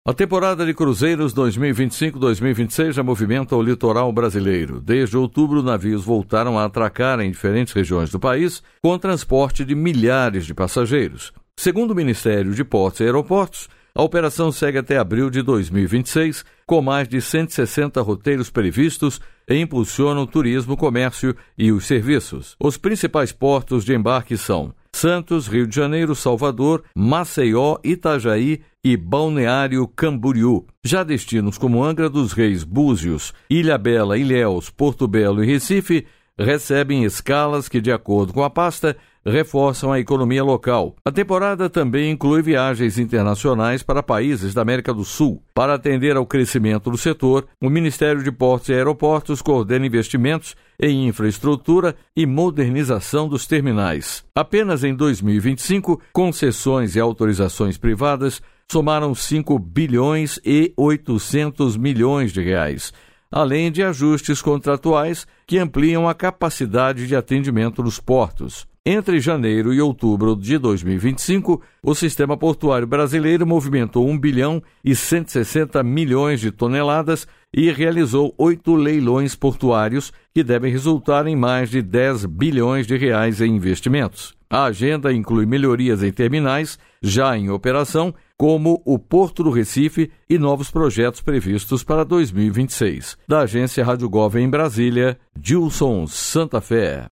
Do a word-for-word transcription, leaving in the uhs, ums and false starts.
A temporada de cruzeiros dois mil e vinte e cinco dois mil e vinte e seis já movimenta o litoral brasileiro. Desde outubro, navios voltaram a atracar em diferentes regiões do país com transporte de milhares de passageiros. Segundo o Ministério de Portos e Aeroportos, a operação segue até abril de dois mil e vinte e seis, com mais de cento e sessenta roteiros previstos e impulsiona o turismo, o comércio e os serviços. Os principais portos de embarque são Santos, Rio de Janeiro, Salvador, Maceió, Itajaí e Balneário Camboriú. Já destinos como Angra dos Reis, Búzios, Ilhabela, Ilhéus, Porto Belo e Recife recebem escalas que, de acordo com a pasta, reforçam a economia local. A temporada também inclui viagens internacionais para países da América do Sul. Para atender ao crescimento do setor, o Ministério de Portos e Aeroportos coordena investimentos em infraestrutura e modernização dos terminais. Apenas em dois mil e vinte e cinco, concessões e autorizações privadas somaram cinco bilhões e oitocentos milhões de reais, além de ajustes contratuais que ampliam a capacidade de atendimento nos portos. Entre janeiro e outubro de dois mil e vinte e cinco, o sistema portuário brasileiro movimentou um bilhão e cento e sessenta milhões de toneladas e realizou oito leilões portuários que devem resultar em mais de dez bilhões de reais em investimentos. A agenda inclui melhorias em terminais já em operação, como o Porto do Recife e novos projetos previstos para dois mil e vinte e seis. Da agência Rádio Gov em Brasília, Gilson Santa Fé.